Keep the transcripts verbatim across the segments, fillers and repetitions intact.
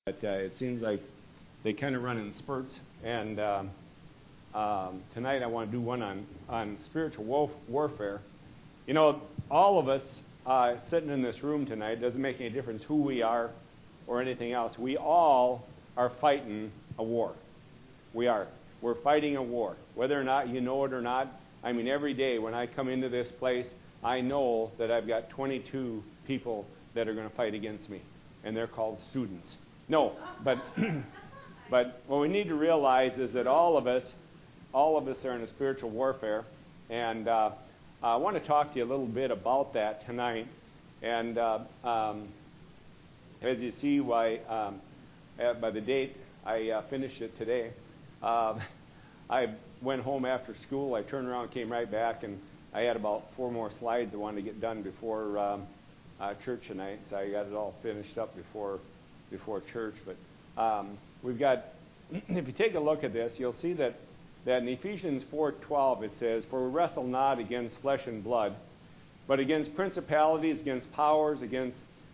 But uh, it seems like they kind of run in spurts. And um, um, tonight I want to do one on, on spiritual war- warfare. You know, all of us uh, sitting in this room tonight, doesn't make any difference who we are or anything else. We all are fighting a war. We are. We're fighting a war. Whether or not you know it or not, I mean, every day when I come into this place, I know that I've got twenty-two people that are going to fight against me, and they're called students. No, but but what we need to realize is that all of us, all of us are in a spiritual warfare, and uh, I want to talk to you a little bit about that tonight. And uh, um, as you see, why um, by the date I uh, finished it today, uh, I went home after school. I turned around, came right back, and I had about four more slides I wanted to get done before um, uh, church tonight. So I got it all finished up before. before church. But um, we've got, if you take a look at this, you'll see that, that in Ephesians four twelve it says, "For we wrestle not against flesh and blood, but against principalities, against powers, against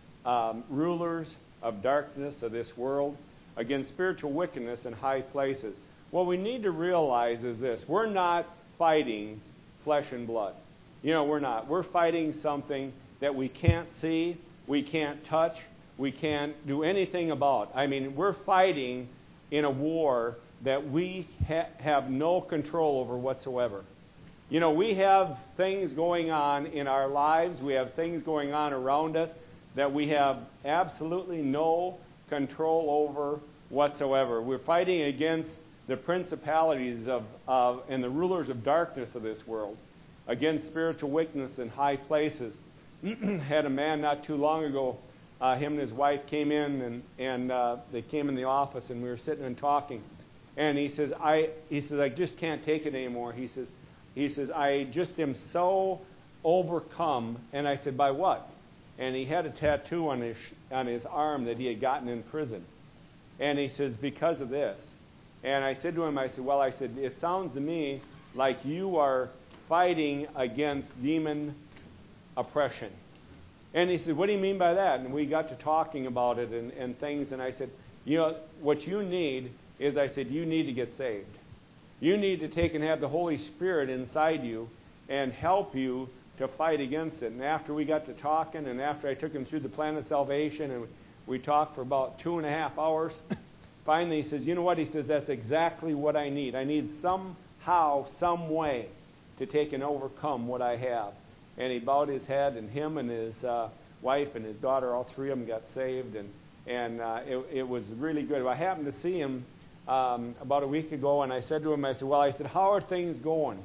um, rulers of darkness of this world, against spiritual wickedness in high places." What we need to realize is this: we're not fighting flesh and blood. You know, we're not. We're fighting something that we can't see, we can't touch, we can't do anything about. I mean, we're fighting in a war that we ha- have no control over whatsoever. You know, we have things going on in our lives, we have things going on around us that we have absolutely no control over whatsoever. We're fighting against the principalities of, of and the rulers of darkness of this world, against spiritual wickedness in high places. Had a man not too long ago. Uh, him and his wife came in, and, and uh, they came in the office, and we were sitting and talking. And he says, I he says, I just can't take it anymore. He says, he says, I just am so overcome. And I said, by what? And he had a tattoo on his on his arm that he had gotten in prison. And he says, because of this. And I said to him, I said, well, I said, it sounds to me like you are fighting against demon oppression. And he said, what do you mean by that? And we got to talking about it and, and things. And I said, you know, what you need is, I said, you need to get saved. You need to take and have the Holy Spirit inside you and help you to fight against it. And after we got to talking, and after I took him through the plan of salvation, and we talked for about two and a half hours, finally he says, you know what? He says, that's exactly what I need. I need somehow, some way to take and overcome what I have. And he bowed his head, and him and his uh, wife and his daughter, all three of them got saved, and and uh, it, it was really good. Well, I happened to see him um, about a week ago, and I said to him, I said, well, I said, how are things going?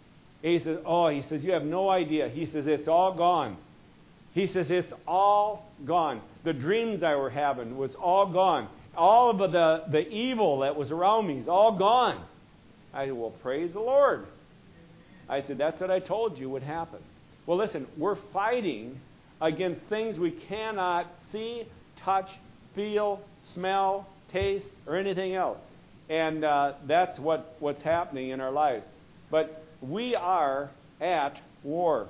He says, oh, he says, you have no idea. He says, it's all gone. He says, it's all gone. The dreams I were having was all gone. All of the, the evil that was around me is all gone. I said, well, praise the Lord. I said, that's what I told you would happen. Well, listen, we're fighting against things we cannot see, touch, feel, smell, taste, or anything else. And uh, that's what, what's happening in our lives. But we are at war.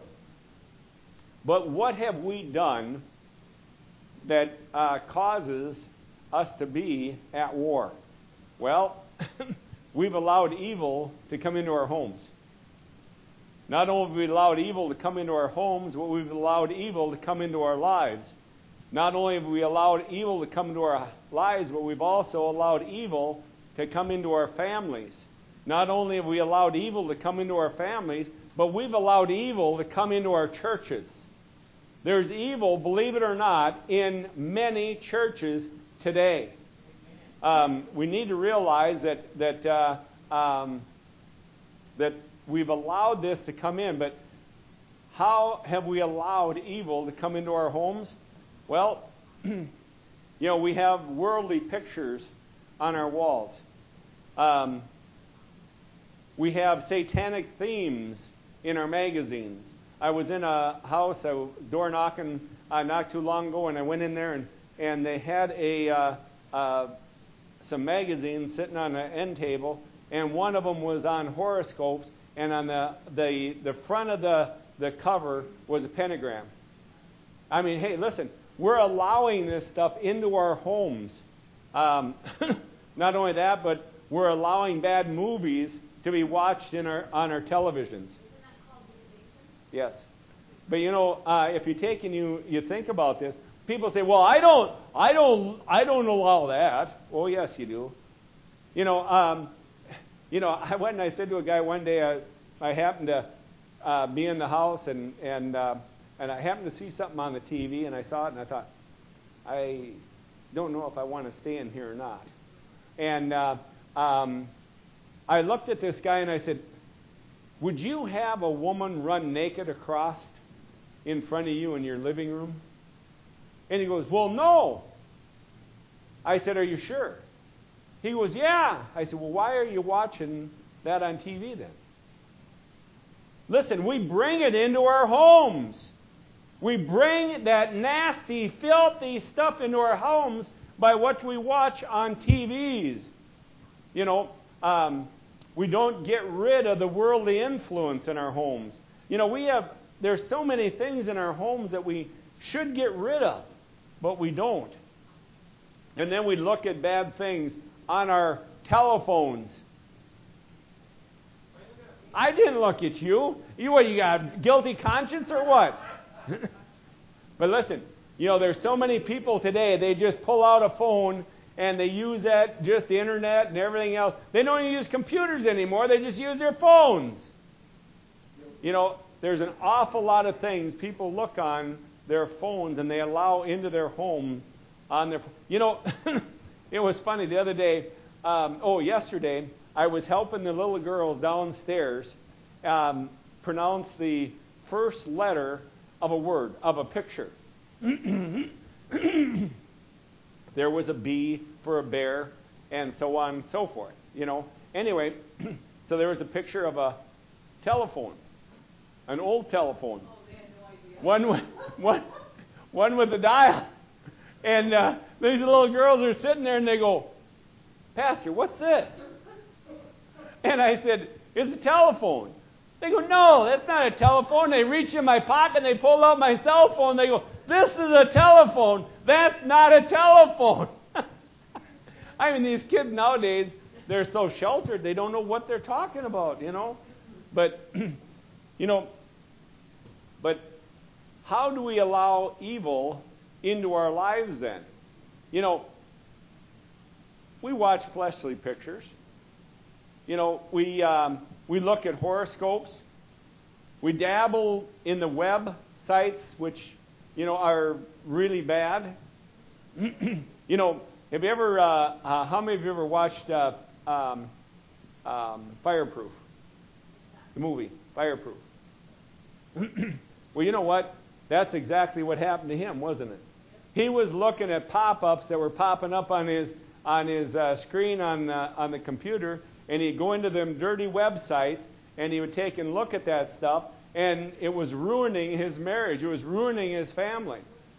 But what have we done that uh, causes us to be at war? Well, we've allowed evil to come into our homes. Not only have we allowed evil to come into our homes, but we've allowed evil to come into our lives. Not only have we allowed evil to come into our lives, but we've also allowed evil to come into our families. Not only have we allowed evil to come into our families, but we've allowed evil to come into our churches. There's evil, believe it or not, in many churches today. Um, we need to realize that that uh, um, that we've allowed this to come in, but how have we allowed evil to come into our homes? Well, you know, we have worldly pictures on our walls. Um, we have satanic themes in our magazines. I was in a house, I was door knocking uh, not too long ago, and I went in there, and, and they had a uh, uh, some magazines sitting on an end table, and one of them was on horoscopes, and on the, the, the front of the, the cover was a pentagram. I mean, hey, listen, we're allowing this stuff into our homes. Um, not only that, but we're allowing bad movies to be watched in our on our televisions. Yes. But you know, uh, if you take and you, you think about this, people say, "Well, I don't, I don't, I don't allow that." Well, yes, you do. You know, um, you know, I went and I said to a guy one day, I, I happened to uh, be in the house and and uh, and I happened to see something on the T V, and I saw it, and I thought, I don't know if I want to stay in here or not. And uh, um, I looked at this guy and I said, "Would you have a woman run naked across in front of you in your living room?" And he goes, "Well, no." I said, "Are you sure?" He goes, "Yeah." I said, "Well, why are you watching that on T V then?" Listen, we bring it into our homes. We bring that nasty, filthy stuff into our homes by what we watch on T Vs. You know, um, we don't get rid of the worldly influence in our homes. You know, we have, there's so many things in our homes that we should get rid of, but we don't. And then we look at bad things on our telephones. I didn't look at you. You what, you got a guilty conscience or what? But listen, you know, there's so many people today, they just pull out a phone and they use that, just the internet and everything else. They don't even use computers anymore. They just use their phones. You know, there's an awful lot of things people look on their phones and they allow into their home on their... You know, it was funny the other day, um, oh, yesterday, I was helping the little girls downstairs um, pronounce the first letter of a word, of a picture. There was a B for a bear, and so on and so forth. You know. Anyway, so there was a picture of a telephone, an old telephone. Oh, they had no idea. One with, one, one with a dial. And uh, these little girls are sitting there and they go, "Pastor, what's this?" And I said, "It's a telephone." They go, "No, that's not a telephone." They reach in my pocket and they pull out my cell phone. They go, "This is a telephone. That's not a telephone." I mean, these kids nowadays, they're so sheltered, they don't know what they're talking about, you know. But, you know, but how do we allow evil into our lives then? You know, we watch fleshly pictures. You know, we um, we look at horoscopes. We dabble in the web sites, which, you know, are really bad. You know, have you ever, uh, uh, how many of you ever watched uh, um, um, Fireproof? The movie, Fireproof. Well, you know what? That's exactly what happened to him, wasn't it? He was looking at pop-ups that were popping up on his on his uh, screen on uh, on the computer, and he'd go into them dirty websites, and he would take and look at that stuff, and it was ruining his marriage. It was ruining his family.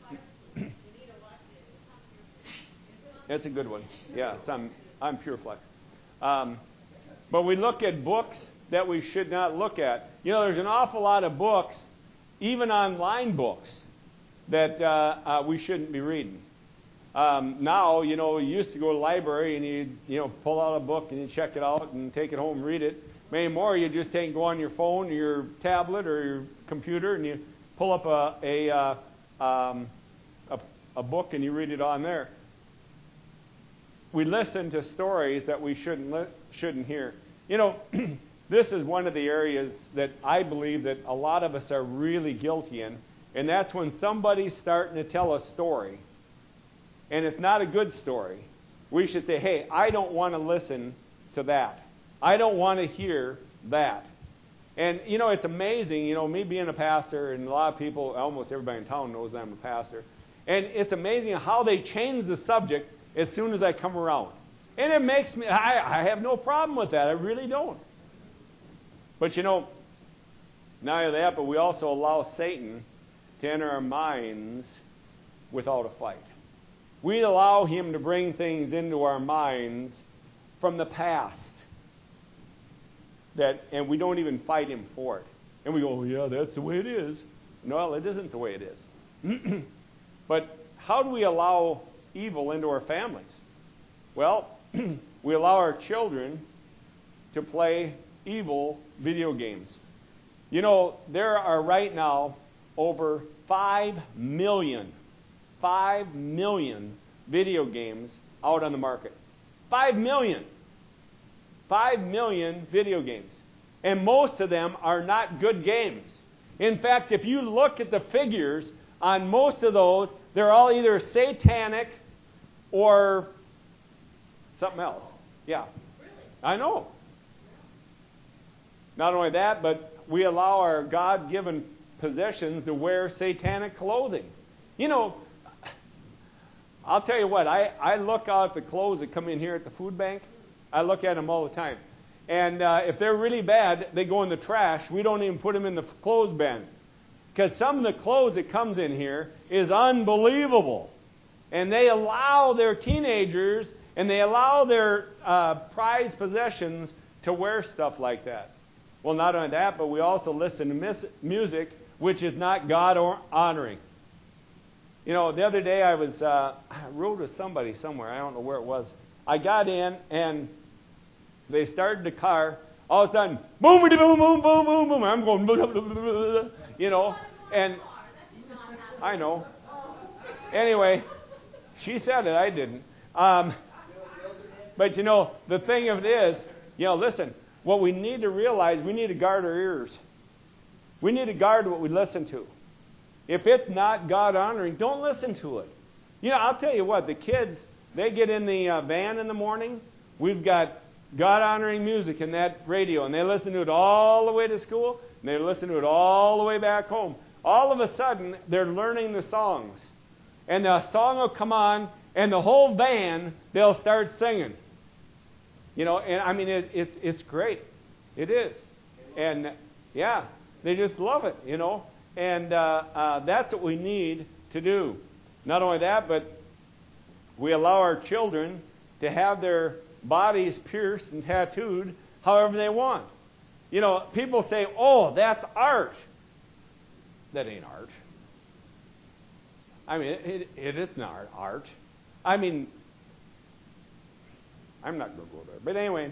That's a good one. Yeah, it's on, on PureFlex. Um, but we look at books that we should not look at. You know, there's an awful lot of books, even online books, that uh, uh, we shouldn't be reading. Um, now, you know, you used to go to the library and you you know pull out a book and you check it out and take it home and read it. Many more, you just take and go on your phone or your tablet or your computer and you pull up a a, uh, um, a, a book and you read it on there. We listen to stories that we shouldn't li- shouldn't hear. You know, this is one of the areas that I believe that a lot of us are really guilty in, and that's when somebody's starting to tell a story, and it's not a good story. We should say, "Hey, I don't want to listen to that. I don't want to hear that." And, you know, it's amazing, you know, me being a pastor, and a lot of people, almost everybody in town knows I'm a pastor, and it's amazing how they change the subject as soon as I come around. And it makes me, I, I have no problem with that. I really don't. But, you know, not only that, but we also allow Satan to enter our minds without a fight. We allow him to bring things into our minds from the past. That, and we don't even fight him for it. And we go, "Oh, yeah, that's the way it is." No, it isn't the way it is. But how do we allow evil into our families? Well, we allow our children to play evil video games. You know, there are right now over five million, five million video games out on the market. Five million. Five million video games. And most of them are not good games. In fact, if you look at the figures on most of those, they're all either satanic or something else. Yeah. I know. Not only that, but we allow our God-given possessions to wear satanic clothing. You know, I'll tell you what, I, I look out at the clothes that come in here at the food bank. I look at them all the time. And uh, if they're really bad, they go in the trash. We don't even put them in the clothes bin. Because some of the clothes that comes in here is unbelievable. And they allow their teenagers and they allow their uh, prized possessions to wear stuff like that. Well, not only that, but we also listen to mis- music which is not God-honoring. You know, the other day I was, uh, I rode with somebody somewhere. I don't know where it was. I got in and they started the car. All of a sudden, boom, boom, boom, boom, boom, boom, boom. I'm going, blah, blah, blah, blah, blah, you know, and I know. Anyway, she said it. I didn't. Um, but, you know, the thing of it is, you know, listen, what we need to realize, we need to guard our ears. We need to guard what we listen to. If it's not God-honoring, don't listen to it. You know, I'll tell you what, the kids, they get in the uh, van in the morning. We've got God-honoring music in that radio, and they listen to it all the way to school, and they listen to it all the way back home. All of a sudden, they're learning the songs. And the song will come on, and the whole van, they'll start singing. You know, and I mean, it, it, it's great. It is. And, yeah, they just love it, you know. And uh, uh, that's what we need to do. Not only that, but we allow our children to have their bodies pierced and tattooed however they want. You know, people say, oh, that's art. That ain't art. I mean, it, it isn't art. art. I mean, I'm not going to go there. But anyway,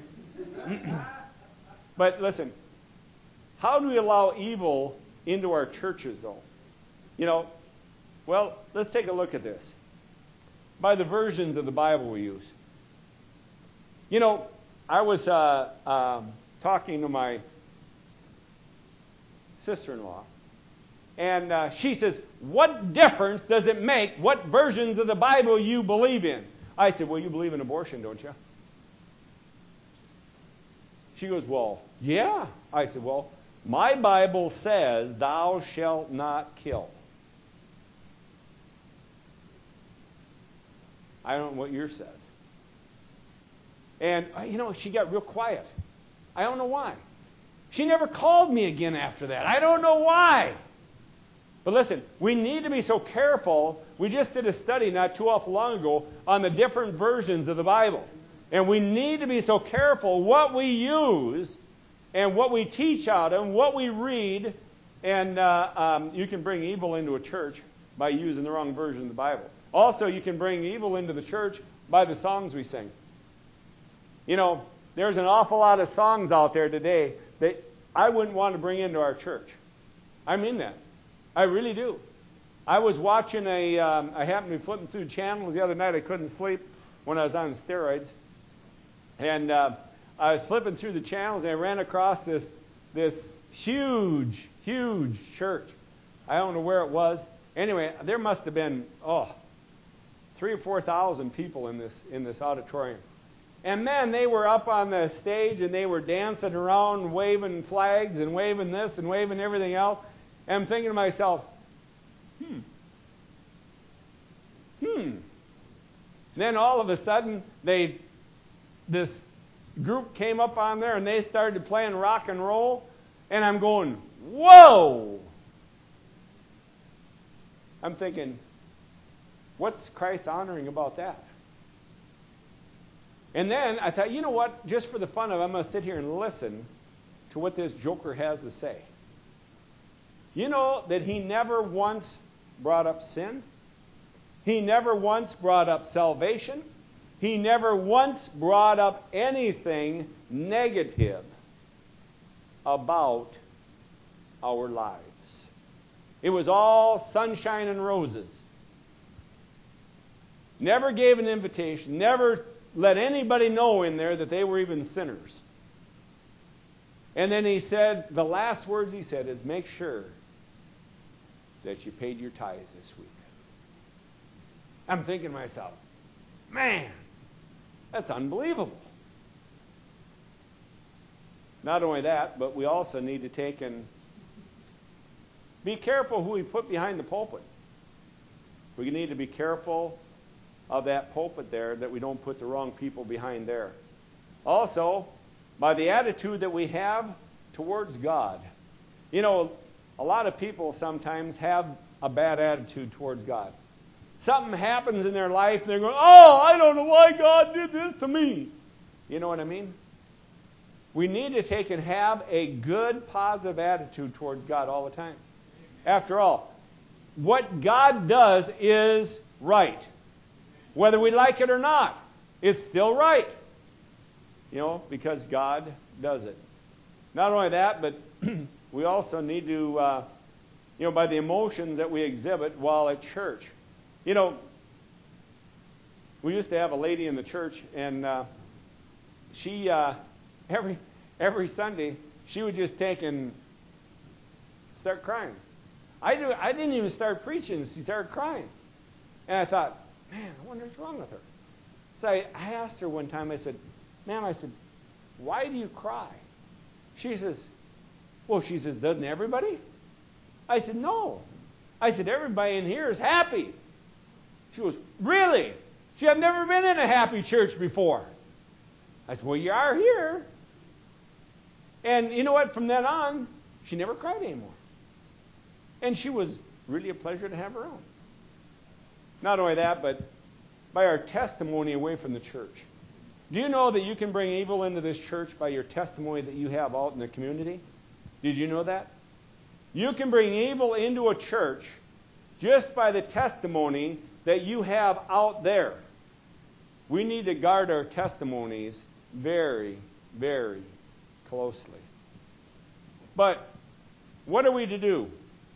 but listen, how do we allow evil into our churches, though? You know, well, let's take a look at this. By the versions of the Bible we use. You know, I was uh, um, talking to my sister-in-law, and uh, she says, what difference does it make what versions of the Bible you believe in? I said, well, you believe in abortion, don't you? She goes, well, yeah. I said, well, my Bible says, thou shalt not kill. I don't know what yours says. And, you know, she got real quiet. I don't know why. She never called me again after that. I don't know why. But listen, we need to be so careful. We just did a study not too awful long ago on the different versions of the Bible. And we need to be so careful what we use and what we teach out of and what we read. And uh, um, you can bring evil into a church by using the wrong version of the Bible. Also, you can bring evil into the church by the songs we sing. You know, there's an awful lot of songs out there today that I wouldn't want to bring into our church. I mean that. I really do. I was watching a, um, I happened to be flipping through channels the other night. I couldn't sleep when I was on steroids. And uh, I was flipping through the channels and I ran across this, this huge, huge church. I don't know where it was. Anyway, there must have been, oh, three or four thousand people in this in this auditorium. And man, they were up on the stage and they were dancing around, waving flags and waving this and waving everything else. And I'm thinking to myself, hmm, hmm. And then all of a sudden, they, this group came up on there and they started playing rock and roll. And I'm going, whoa! I'm thinking, what's Christ honoring about that? And then I thought, you know what? Just for the fun of it, I'm going to sit here and listen to what this joker has to say. You know that he never once brought up sin. He never once brought up salvation. he never once brought up anything negative about our lives. It was all sunshine and roses. Never gave an invitation, never let anybody know in there that they were even sinners. And then he said, the last words he said is, make sure that you paid your tithes this week. I'm thinking to myself, man, that's unbelievable. Not only that, but we also need to take and be careful who we put behind the pulpit. We need to be careful of that pulpit there, that we don't put the wrong people behind there. Also, by the attitude that we have towards God. You know, a lot of people sometimes have a bad attitude towards God. Something happens in their life and they're going, oh, I don't know why God did this to me. You know what I mean? We need to take and have a good, positive attitude towards God all the time. After all, what God does is right. Whether we like it or not, it's still right. You know, because God does it. Not only that, but we also need to, uh, you know, by the emotions that we exhibit while at church. You know, we used to have a lady in the church, and uh, she, uh, every every Sunday, she would just take and start crying. I do. I didn't even start preaching. She started crying. And I thought, man, I wonder what's wrong with her. So I, I asked her one time, I said, ma'am, I said, why do you cry? She says, well, she says, doesn't everybody? I said, no. I said, everybody in here is happy. She goes, really? She had never been in a happy church before. I said, well, you are here. And you know what? From then on, she never cried anymore. And she was really a pleasure to have her on. Not only that, but by our testimony away from the church. Do you know that you can bring evil into this church by your testimony that you have out in the community? Did you know that? You can bring evil into a church just by the testimony that you have out there. We need to guard our testimonies very, very closely. But what are we to do?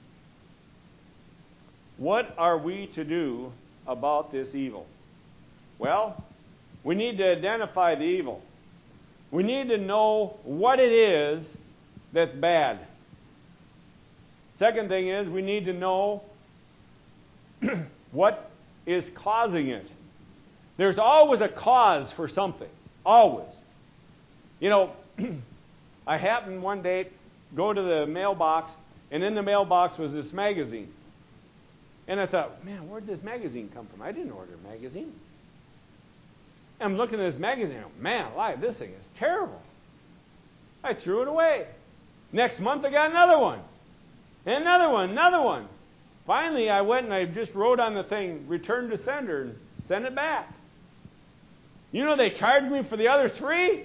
What are we to do about this evil? Well, we need to identify the evil. We need to know what it is that's bad. Second thing is, we need to know what is causing it. There's always a cause for something. Always. You know, I happened one day go to the mailbox, and in the mailbox was this magazine. And I thought, man, where did this magazine come from? I didn't order a magazine. I'm looking at this magazine. Man, alive, this thing is terrible. I threw it away. Next month, I got another one. And another one, another one. Finally, I went and I just wrote on the thing, return to sender, and sent it back. You know, they charged me for the other three.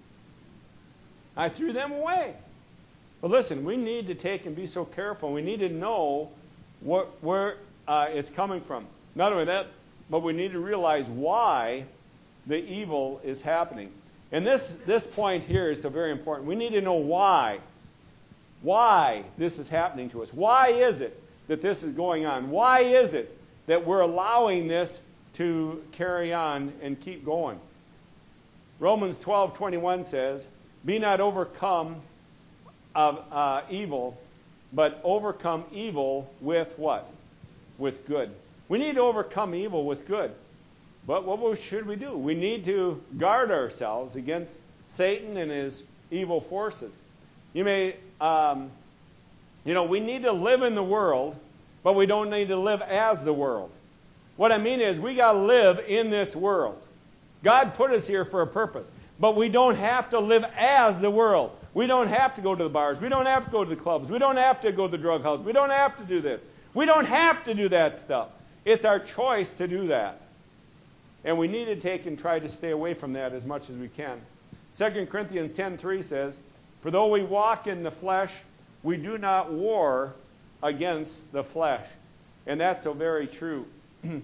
I threw them away. But listen, we need to take and be so careful. We need to know what, where uh, it's coming from. Not only that, but we need to realize why the evil is happening. And this, this point here is so very important. We need to know why. Why this is happening to us. Why is it that this is going on? Why is it that we're allowing this to carry on and keep going? Romans twelve twenty-one says, be not overcome of uh, evil, but overcome evil with what? With good. We need to overcome evil with good. But what should we do? We need to guard ourselves against Satan and his evil forces. You may, um, you know, we need to live in the world, but we don't need to live as the world. What I mean is, we got to live in this world. God put us here for a purpose, but we don't have to live as the world. We don't have to go to the bars. We don't have to go to the clubs. We don't have to go to the drug house. We don't have to do this. We don't have to do that stuff. It's our choice to do that. And we need to take and try to stay away from that as much as we can. Second Corinthians ten three says, for though we walk in the flesh, we do not war against the flesh. And that's so very true.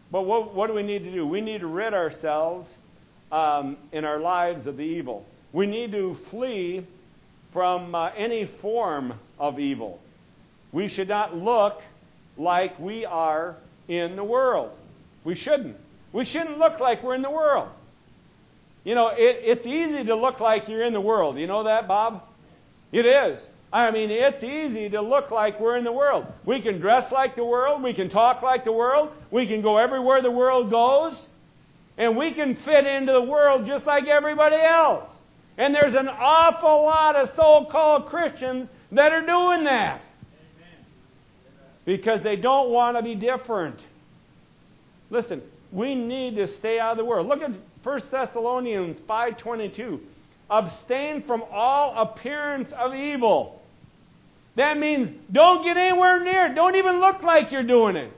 But what, what do we need to do? We need to rid ourselves um, in our lives of the evil. We need to flee from uh, any form of evil. We should not look like we are in the world. We shouldn't. We shouldn't look like we're in the world. You know, it, it's easy to look like you're in the world. You know that, Bob? It is. I mean, it's easy to look like we're in the world. We can dress like the world. We can talk like the world. We can go everywhere the world goes. And we can fit into the world just like everybody else. And there's an awful lot of so-called Christians that are doing that. Because they don't want to be different. Listen, we need to stay out of the world. Look at First Thessalonians five twenty-two. Abstain from all appearance of evil. That means don't get anywhere near it. Don't even look like you're doing it.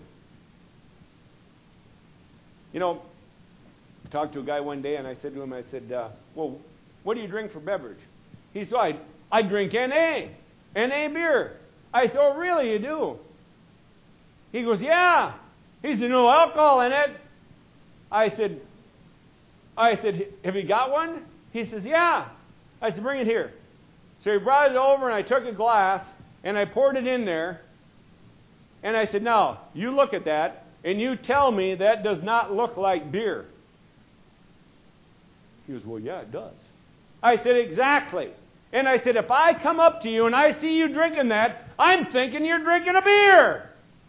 You know, I talked to a guy one day and I said to him, I said, uh, well, what do you drink for beverage? He said, I, I drink N A. N A beer. I said, oh, really, you do? He goes, yeah. He said, no alcohol in it. I said, I said, have you got one? He says, yeah. I said, bring it here. So he brought it over and I took a glass and I poured it in there. And I said, now, you look at that and you tell me that does not look like beer. He goes, well, yeah, it does. I said, exactly. And I said, if I come up to you and I see you drinking that, I'm thinking you're drinking a beer.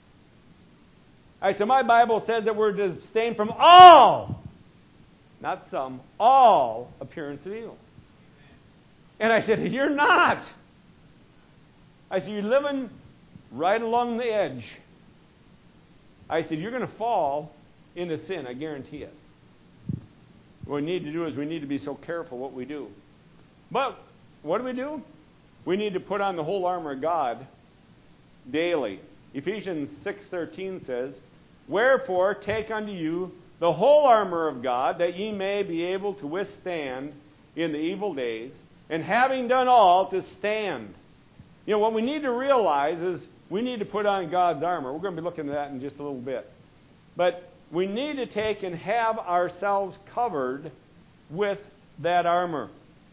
I said, my Bible says that we're to abstain from all, not some, all appearance of evil. And I said, you're not. I said, you're living right along the edge. I said, you're going to fall into sin, I guarantee it. What we need to do is we need to be so careful what we do. But what do we do? We need to put on the whole armor of God daily. Ephesians six thirteen says, wherefore take unto you the whole armor of God, that ye may be able to withstand in the evil days, and having done all, to stand. You know, what we need to realize is we need to put on God's armor. We're going to be looking at that in just a little bit. But we need to take and have ourselves covered with that armor.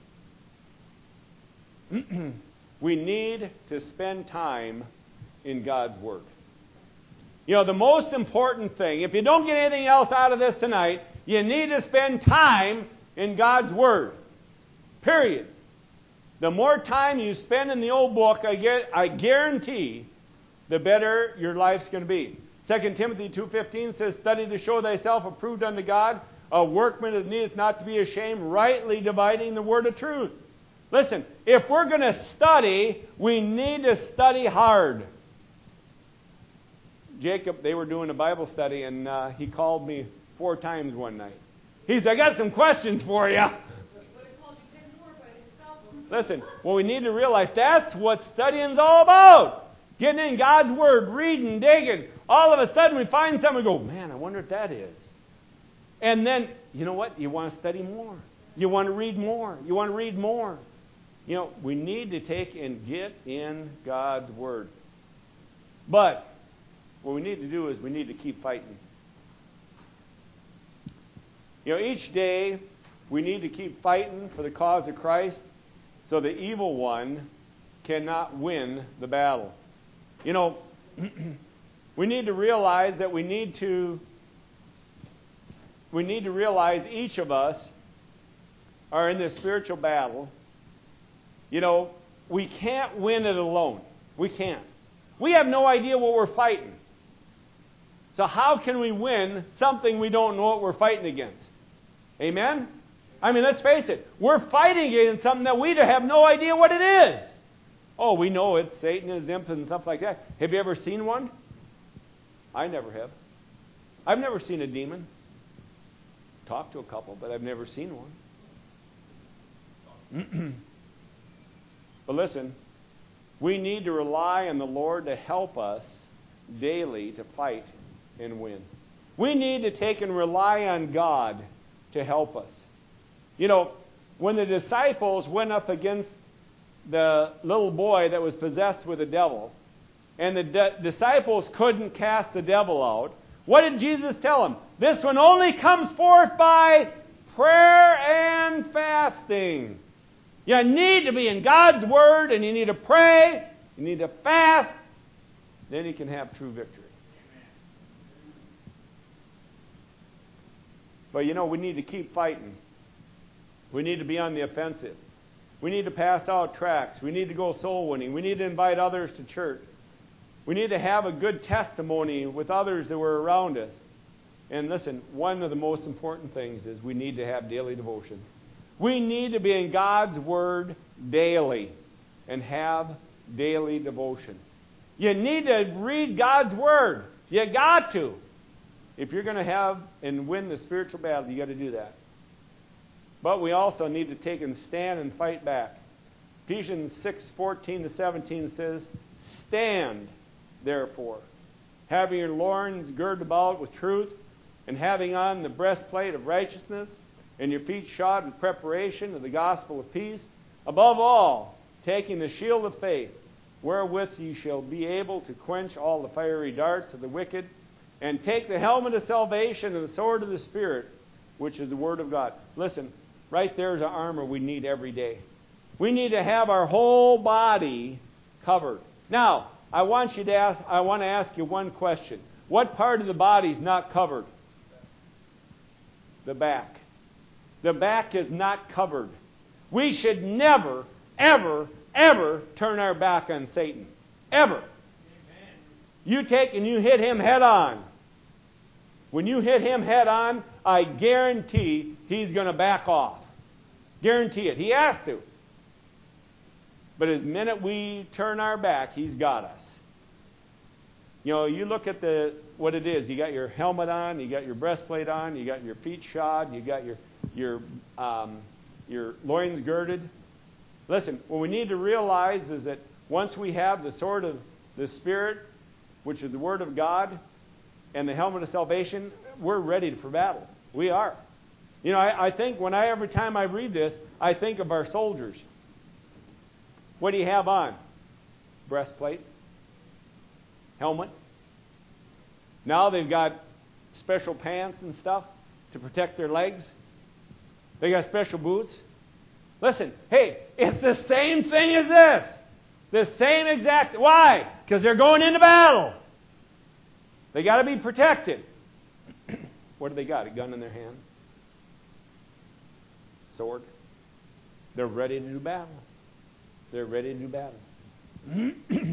We need to spend time in God's Word. You know, the most important thing, if you don't get anything else out of this tonight, you need to spend time in God's Word. Period. The more time you spend in the old book, I, get, I guarantee, the better your life's going to be. Second Timothy two fifteen says, study to show thyself approved unto God, a workman that needeth not to be ashamed, rightly dividing the word of truth. Listen, if we're going to study, we need to study hard. Jacob, they were doing a Bible study, and uh, he called me four times one night. He said, I got some questions for you. Listen, well, we need to realize that's what studying's all about. Getting in God's Word, reading, digging. All of a sudden we find something and go, man, I wonder what that is. And then, you know what? You want to study more. You want to read more. You want to read more. You know, we need to take and get in God's Word. But what we need to do is we need to keep fighting. You know, each day we need to keep fighting for the cause of Christ so the evil one cannot win the battle. You know, we need to realize that we need to we need to realize each of us are in this spiritual battle. You know, we can't win it alone. We can't. We have no idea what we're fighting. So how can we win something we don't know what we're fighting against? Amen? I mean, let's face it. We're fighting against something that we have no idea what it is. Oh, we know it's Satan and his imps and stuff like that. Have you ever seen one? I never have. I've never seen a demon. Talked to a couple, but I've never seen one. But listen, we need to rely on the Lord to help us daily to fight and win. We need to take and rely on God to help us. You know, when the disciples went up against the little boy that was possessed with the devil, and the de- disciples couldn't cast the devil out, What did Jesus tell them? This one only comes forth by prayer and fasting. You need to be in God's Word, and you need to pray, you need to fast, then you can have true victory. But you know, we need to keep fighting. We need to be on the offensive. We need to pass out tracts. We need to go soul winning. We need to invite others to church. We need to have a good testimony with others that were around us. And listen, one of the most important things is we need to have daily devotion. We need to be in God's Word daily and have daily devotion. You need to read God's Word. You got to. If you're going to have and win the spiritual battle, you got to do that. But we also need to take and stand and fight back. Ephesians six fourteen to seventeen says, "Stand, therefore, having your loins girded about with truth, and having on the breastplate of righteousness, and your feet shod with preparation of the gospel of peace. Above all, taking the shield of faith, wherewith ye shall be able to quench all the fiery darts of the wicked, and take the helmet of salvation and the sword of the Spirit, which is the Word of God." Listen, right there is the armor we need every day. We need to have our whole body covered. Now, I want you to ask, I want to ask you one question. What part of the body is not covered? The back. The back is not covered. We should never, ever, ever turn our back on Satan. Ever. Amen. You take and you hit him head on. When you hit him head on, I guarantee he's going to back off. Guarantee it. He has to. But the minute we turn our back, he's got us. You know, you look at the what it is. You got your helmet on, you got your breastplate on, you got your feet shod, you got your your um, your loins girded. Listen, what we need to realize is that once we have the sword of the Spirit, which is the Word of God, and the helmet of salvation, we're ready for battle. We are. You know, I, I think when I every time I read this, I think of our soldiers. What do you have on? Breastplate, helmet. Now they've got special pants and stuff to protect their legs. They got special boots. Listen, hey, it's the same thing as this. The same exact. Why? Because they're going into battle. They got to be protected. What do they got? A gun in their hand? Sword? They're ready to do battle. They're ready to do battle.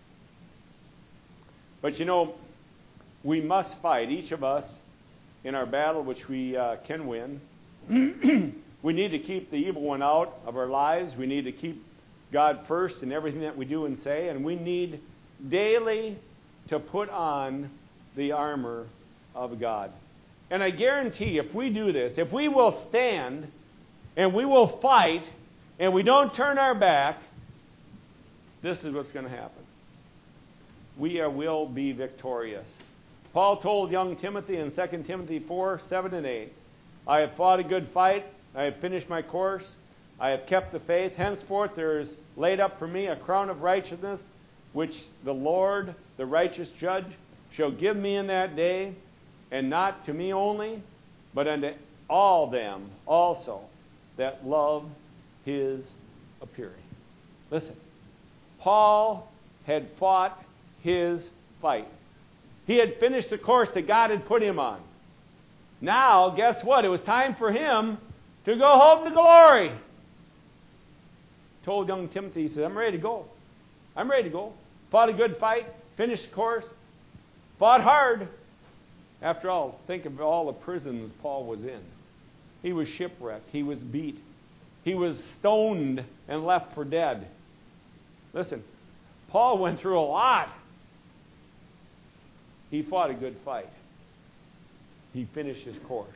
But you know, we must fight, each of us, in our battle, which we uh, can win. We need to keep the evil one out of our lives. We need to keep God first in everything that we do and say. And we need daily to put on the armor of God. And I guarantee if we do this, if we will stand and we will fight and we don't turn our back, this is what's going to happen. We are, will be victorious. Paul told young Timothy in Second Timothy four, seven and eight, "I have fought a good fight. I have finished my course. I have kept the faith. Henceforth there is laid up for me a crown of righteousness, which the Lord, the righteous judge, shall give me in that day, and not to me only, but unto all them also that love his appearing." Listen, Paul had fought his fight. He had finished the course that God had put him on. Now, guess what? It was time for him to go home to glory. Told young Timothy, he said, "I'm ready to go. I'm ready to go. Fought a good fight, finished the course, fought hard." After all, think of all the prisons Paul was in. He was shipwrecked. He was beat. He was stoned and left for dead. Listen, Paul went through a lot. He fought a good fight. He finished his course.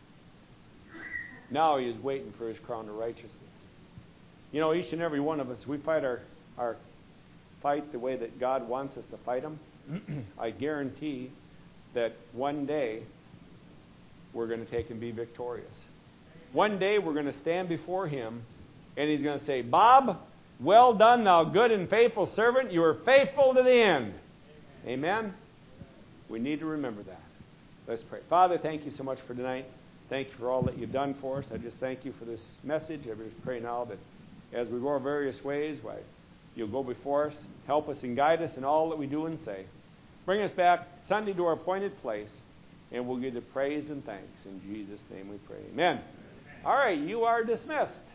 Now he is waiting for his crown of righteousness. You know, each and every one of us, we fight our, our fight the way that God wants us to fight them. I guarantee that one day we're going to take and be victorious. One day we're going to stand before Him and He's going to say, "Bob, well done, thou good and faithful servant. You were faithful to the end." Amen? We need to remember that. Let's pray. Father, thank you so much for tonight. Thank you for all that you've done for us. I just thank you for this message. I just pray now that as we go our various ways, why you'll go before us, help us and guide us in all that we do and say. Bring us back Sunday to our appointed place, and we'll give you praise and thanks. In Jesus' name we pray. Amen. Amen. All right, you are dismissed.